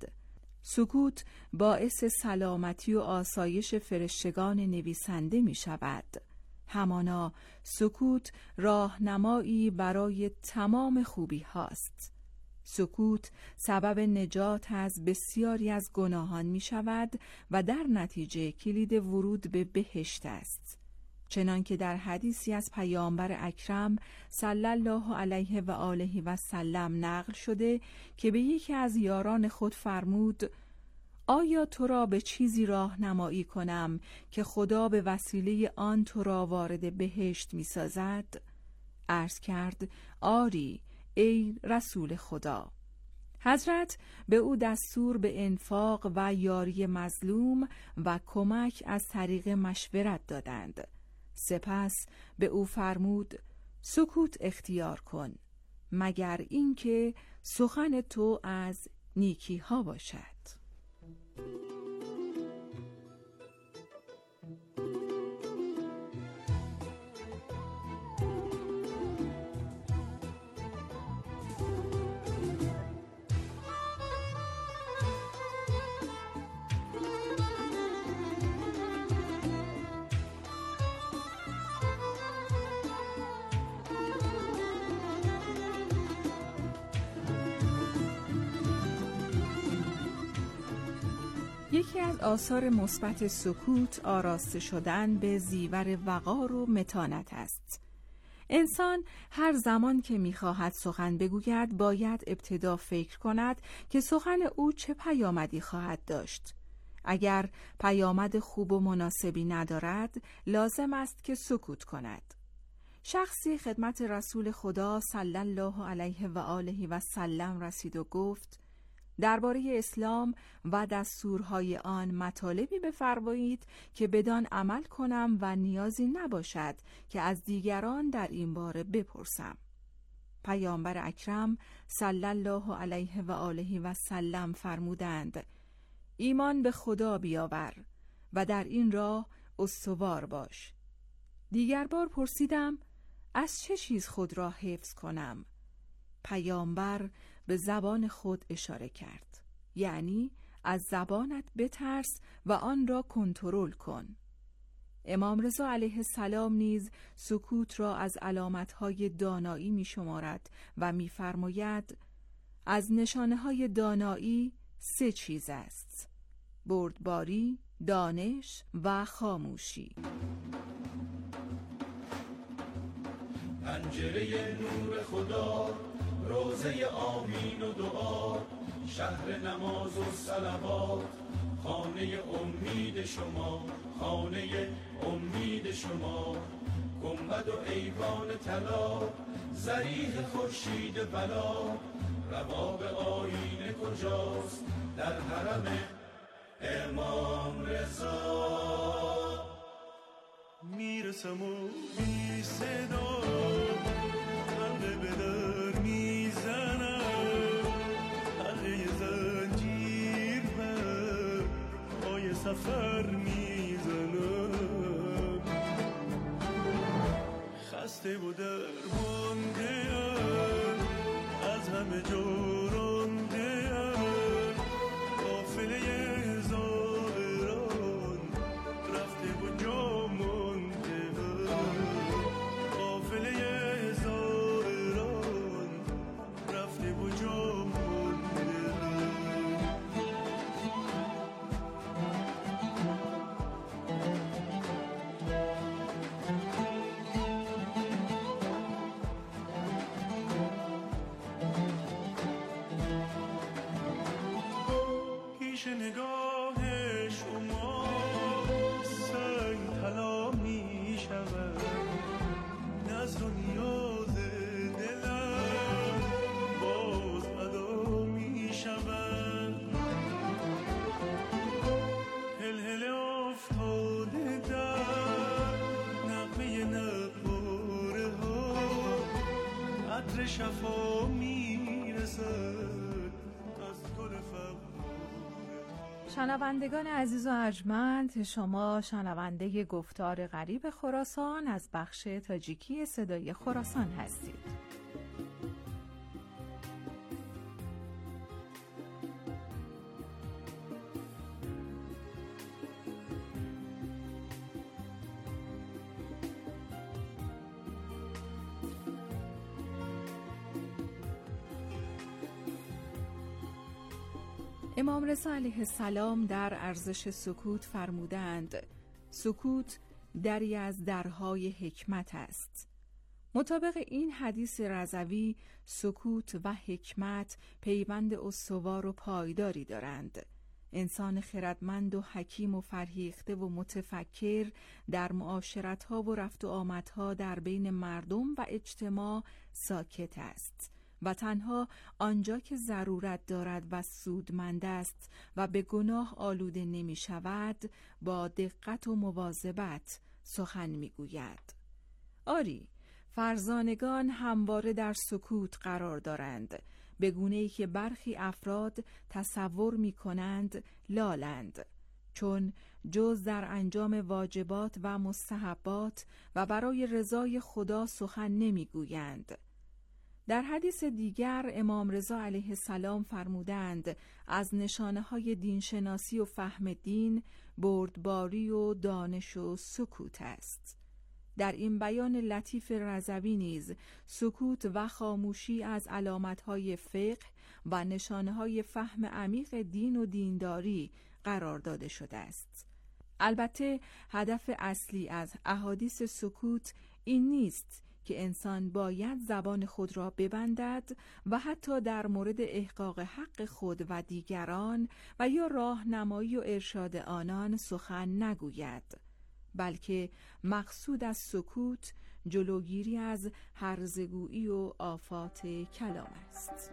سکوت باعث سلامتی و آسایش فرشتگان نویسنده می شود. همانا سکوت راهنمایی برای تمام خوبی هاست. سکوت سبب نجات از بسیاری از گناهان می شود و در نتیجه کلید ورود به بهشت است. چنان که در حدیثی از پیامبر اکرم صلی الله علیه و آله و سلم نقل شده که به یکی از یاران خود فرمود: آیا تو را به چیزی راهنمایی کنم که خدا به وسیله آن تو را وارد بهشت می سازد؟ عرض کرد: آری ای رسول خدا. حضرت به او دستور به انفاق و یاری مظلوم و کمک از طریق مشورت دادند. سپس به او فرمود: سکوت اختیار کن مگر اینکه سخن تو از نیکی ها باشد. یکی از آثار مثبت سکوت آراسته شدن به زیور وقار و متانت است. انسان هر زمان که می‌خواهد سخن بگوید باید ابتدا فکر کند که سخن او چه پیامدی خواهد داشت. اگر پیامد خوب و مناسبی ندارد لازم است که سکوت کند. شخصی خدمت رسول خدا صلی الله علیه و آله و سلم رسید و گفت: درباره اسلام و دستورهای آن مطالبی بفرمایید که بدان عمل کنم و نیازی نباشد که از دیگران در این باره بپرسم. پیامبر اکرم صلی الله علیه و آله و سلم فرمودند: ایمان به خدا بیاور و در این راه استوار باش. دیگر بار پرسیدم: از چه چیز خود را حفظ کنم؟ پیامبر به زبان خود اشاره کرد، یعنی از زبانت بترس و آن را کنترل کن. امام رضا علیه السلام نیز سکوت را از علامتهای دانایی می شمارد و می فرماید: از نشانه‌های دانایی سه چیز است: بردباری، دانش و خاموشی. پنجره نور خدا، روزه آمین و دعا، شهر نماز و صلوات، خانه امید شما، خانه امید شما، گنبد و ایوان طلا، ضریح خورشید بلا، رباب آینه کجاست؟ در حرم امام رضا. میرسم و بی صدا حلقه به در میزنم، حلقه زنجیر بر پای سفر میزنم، خسته و درمانده ام، از همه جا رانده ام، قافله زائران رفته و جا مانده ام، قافله زائران رفته و جا مانده ام. پیش نگاه شما سنگ طلا می شود، نظر و نیاز دلم باز ادا می شود، هل هل افتاده در نغمه نقاره ها، عطر شفا می رسد از گل فقر. شنوندگان عزیز و ارجمند، شما شنونده گفتار غریب خراسان از بخش تاجیکی صدای خراسان هستید. امام رضا علیه السلام در ارزش سکوت فرمودند: سکوت دری از درهای حکمت است. مطابق این حدیث رضوی، سکوت و حکمت پیوند استوار و پایداری دارند. انسان خردمند و حکیم و فرهیخته و متفکر در معاشرت‌ها و رفت و آمدها در بین مردم و اجتماع ساکت است و تنها آنجا که ضرورت دارد و سودمند است و به گناه آلوده نمی شود با دقت و مواظبت سخن می گوید. آری، فرزانگان همواره در سکوت قرار دارند، به گونه‌ای که برخی افراد تصور می کنند لالند، چون جز در انجام واجبات و مستحبات و برای رضای خدا سخن نمی گویند. در حدیث دیگر امام رضا علیه السلام فرمودند: از نشانه‌های دینشناسی و فهم دین بردباری و دانش و سکوت است. در این بیان لطیف رضوی نیز سکوت و خاموشی از علامت‌های فقه و نشانه‌های فهم عمیق دین و دینداری قرار داده شده است. البته هدف اصلی از احادیث سکوت این نیست که انسان باید زبان خود را ببندد و حتی در مورد احقاق حق خود و دیگران و یا راهنمایی و ارشاد آنان سخن نگوید، بلکه مقصود از سکوت جلوگیری از هرزگویی و آفات کلام است.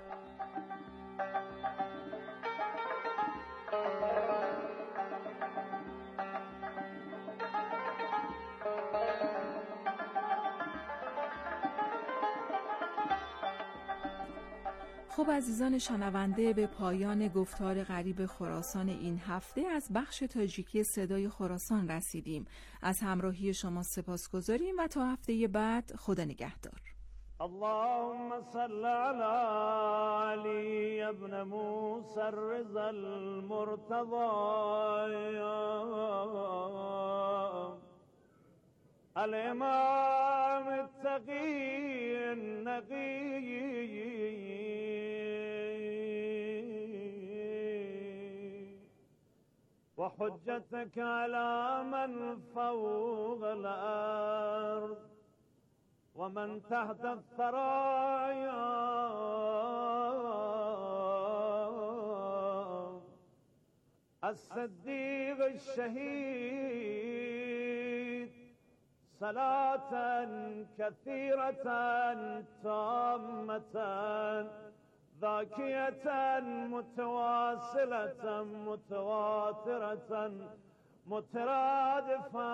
خب عزیزان شنونده، به پایان گفتار غریب خراسان این هفته از بخش تاجیکی صدای خراسان رسیدیم. از همراهی شما سپاسگزاریم و تا هفته بعد خدا نگهدار. اللهم صل على علي ابن موسى الرضا المرتضى الامام التقي النقي وحجتك على من فوق الأرض ومن تحت الثرايا الصديق الشهيد صلاة كثيرة تامة ذاكية متواصلة متواترة مترادفة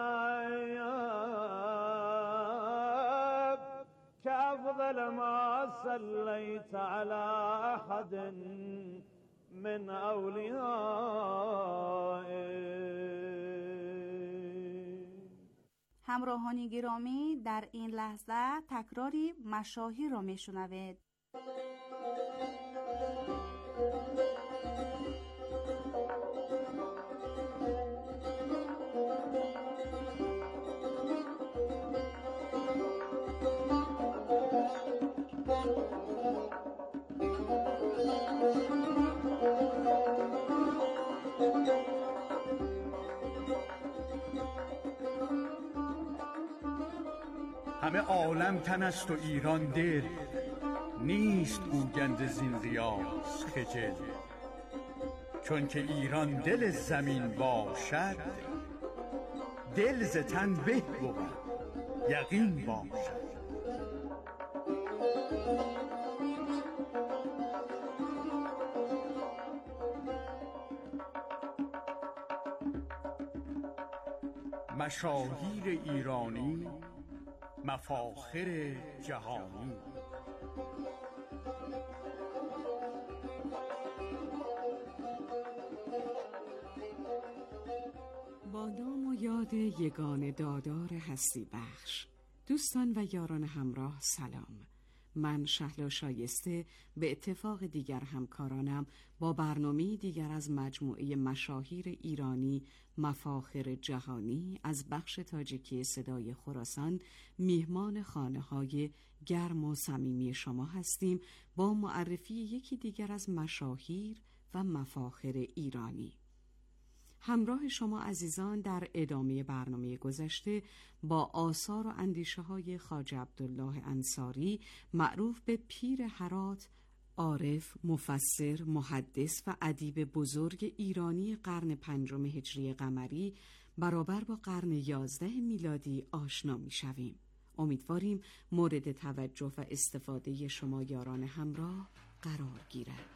كأفضل ما صليت على أحد من أوليائك. همراهان گرامی، در این لحظه تکراری مشاهیر را میشنوید. همه عالم تن است و ایران دل، نیست گوگند زین قیاس خجل. چون که ایران دل زمین باشد، دل ز تن به بود یقین باشد. مشاهیر ایرانی، مفاخر جهانی. با نام و یاد یگان دادار هستی بخش، دوستان و یاران همراه سلام. من شهلا شایسته به اتفاق دیگر همکارانم با برنامه دیگر از مجموعه مشاهیر ایرانی مفاخر جهانی از بخش تاجیکی صدای خراسان میهمان خانه‌های گرم و صمیمی شما هستیم با معرفی یکی دیگر از مشاهیر و مفاخر ایرانی. همراه شما عزیزان در ادامه برنامه گذشته با آثار و اندیشه های خواجه عبدالله انصاری معروف به پیر هرات، عارف، مفسر، محدث و ادیب بزرگ ایرانی قرن پنجم هجری قمری برابر با قرن یازده میلادی آشنا می شویم. امیدواریم مورد توجه و استفاده شما یاران همراه قرار گیرد.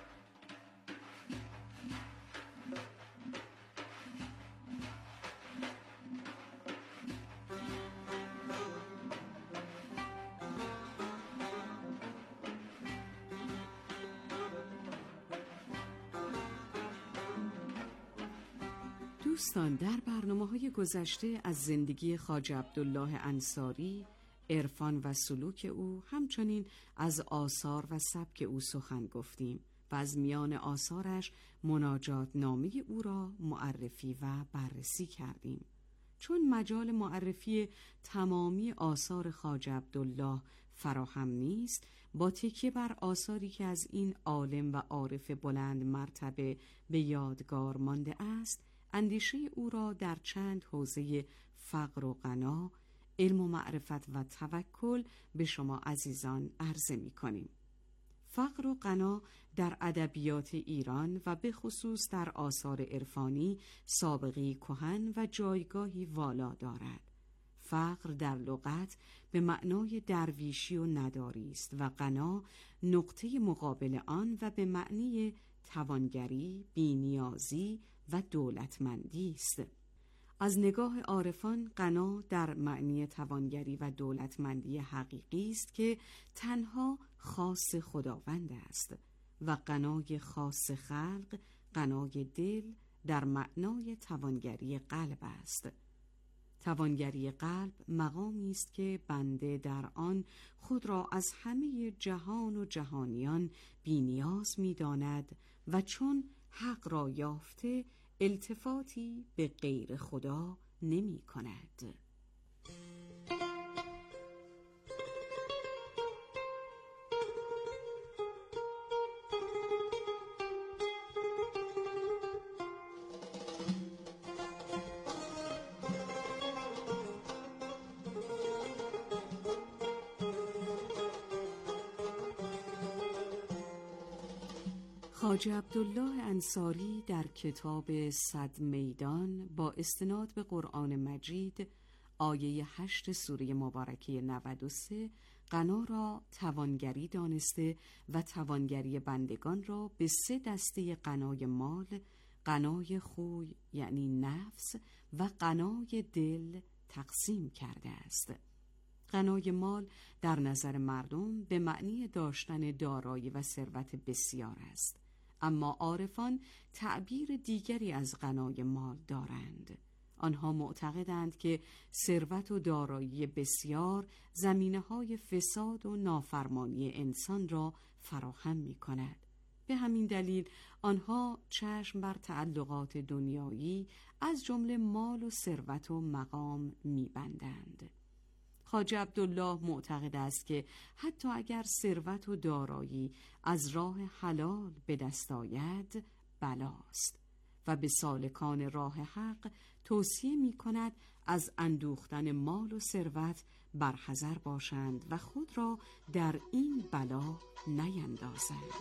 دوستان، در برنامه‌های گذشته از زندگی خواجه عبدالله انصاری، عرفان و سلوک او، همچنین از آثار و سبک او سخن گفتیم و از میان آثارش مناجات نامه او را معرفی و بررسی کردیم. چون مجال معرفی تمامی آثار خواجه عبدالله فراهم نیست، با تکیه بر آثاری که از این عالم و عارف بلند مرتبه به یادگار مانده است، اندیشه او را در چند حوزه فقر و غنا، علم و معرفت و توکل به شما عزیزان عرضه می کنیم. فقر و غنا در ادبیات ایران و به خصوص در آثار عرفانی سابقه کهن و جایگاهی والا دارد. فقر در لغت به معنای درویشی و نداری است و غنا نقطه مقابل آن و به معنی توانگری، بی‌نیازی و دولتمندی است. از نگاه عارفان غنا در معنی توانگری و دولتمندی حقیقی است که تنها خاص خداوند است و غنای خاص خلق، غنای دل، در معنای توانگری قلب است. توانگری قلب مقامی است که بنده در آن خود را از همه جهان و جهانیان بی‌نیاز می‌داند و چون حق را یافته التفاتی به غیر خدا نمی کند. خواجه عبدالله انصاری در کتاب صد میدان با استناد به قرآن مجید آیه هشت سوره مبارکه نود و سه غنا را توانگری دانسته و توانگری بندگان را به سه دسته غنای مال، غنای خوی یعنی نفس و غنای دل تقسیم کرده است. غنای مال در نظر مردم به معنی داشتن دارایی و ثروت بسیار است، اما عارفان تعبیر دیگری از غنای مال دارند. آنها معتقدند که ثروت و دارایی بسیار زمینه‌های فساد و نافرمانی انسان را فراهم می‌کند. به همین دلیل آنها چشم بر تعلقات دنیایی از جمله مال و ثروت و مقام می‌بندند. خواجه عبدالله معتقد است که حتی اگر ثروت و دارایی از راه حلال به دست آید بلاست و به سالکان راه حق توصیه می کند از اندوختن مال و ثروت برحذر باشند و خود را در این بلا نیندازند.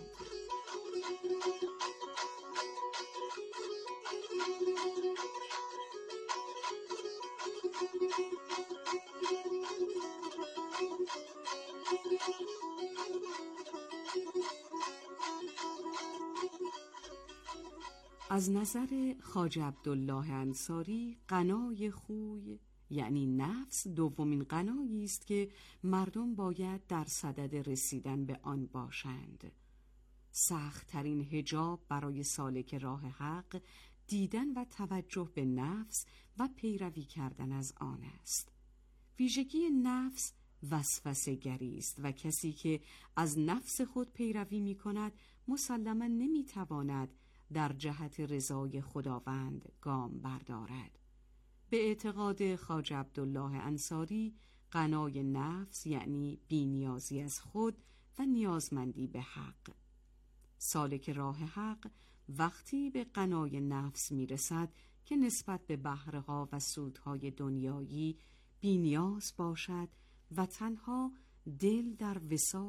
از نظر خواجه عبدالله انصاری غنای خوی یعنی نفس دومین غنایی است که مردم باید در صدد رسیدن به آن باشند. سخت ترین حجاب برای سالک راه حق دیدن و توجه به نفس و پیروی کردن از آن است. ویژگی نفس وسوسه گری است و کسی که از نفس خود پیروی می کند مسلما نمی تواند در جهت رضای خداوند گام بردارد. به اعتقاد خواجه عبدالله انصاری غنای نفس یعنی بی‌نیازی از خود و نیازمندی به حق. سالک راه حق وقتی به غنای نفس میرسد که نسبت به بهره‌ها و سودهای دنیایی بی‌نیاز باشد و تنها دل در وصال